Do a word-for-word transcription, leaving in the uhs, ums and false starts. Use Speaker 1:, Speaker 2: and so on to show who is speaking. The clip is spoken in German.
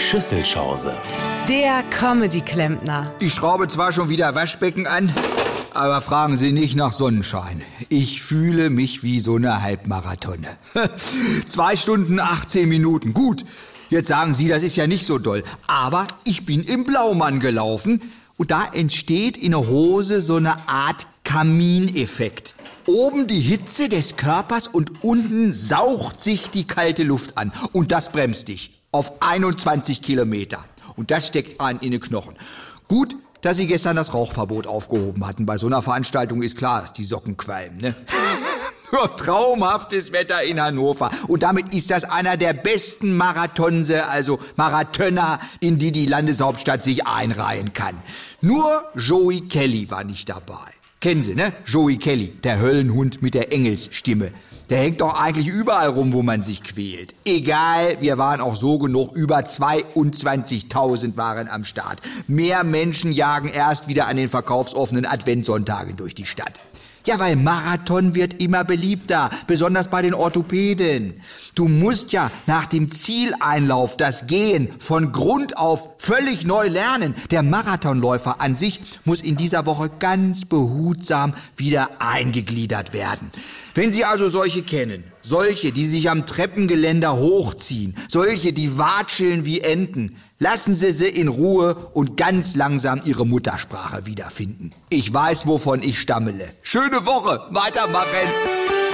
Speaker 1: Schüsselchance.
Speaker 2: Der Comedy-Klempner.
Speaker 3: Ich schraube zwar schon wieder Waschbecken an, aber fragen Sie nicht nach Sonnenschein. Ich fühle mich wie so eine Halbmarathone. Zwei Stunden, achtzehn Minuten. Gut, jetzt sagen Sie, das ist ja nicht so doll. Aber ich bin im Blaumann gelaufen und da entsteht in der Hose so eine Art Kamineffekt. Oben die Hitze des Körpers und unten saugt sich die kalte Luft an. Und das bremst dich auf einundzwanzig Kilometer. Und das steckt einen in den Knochen. Gut, dass Sie gestern das Rauchverbot aufgehoben hatten. Bei so einer Veranstaltung ist klar, dass die Socken qualmen, ne? Traumhaftes Wetter in Hannover. Und damit ist das einer der besten Marathonse, also Marathoner, in die die Landeshauptstadt sich einreihen kann. Nur Joey Kelly war nicht dabei. Kennen Sie, ne? Joey Kelly, der Höllenhund mit der Engelsstimme. Der hängt doch eigentlich überall rum, wo man sich quält. Egal, wir waren auch so genug. Über zweiundzwanzigtausend waren am Start. Mehr Menschen jagen erst wieder an den verkaufsoffenen Adventssonntagen durch die Stadt. Ja, weil Marathon wird immer beliebter, besonders bei den Orthopäden. Du musst ja nach dem Zieleinlauf das Gehen von Grund auf völlig neu lernen. Der Marathonläufer an sich muss in dieser Woche ganz behutsam wieder eingegliedert werden. Wenn Sie also solche kennen, solche, die sich am Treppengeländer hochziehen, solche, die watscheln wie Enten, lassen Sie sie in Ruhe und ganz langsam ihre Muttersprache wiederfinden. Ich weiß, wovon ich stammele. Schöne Woche, weitermachen!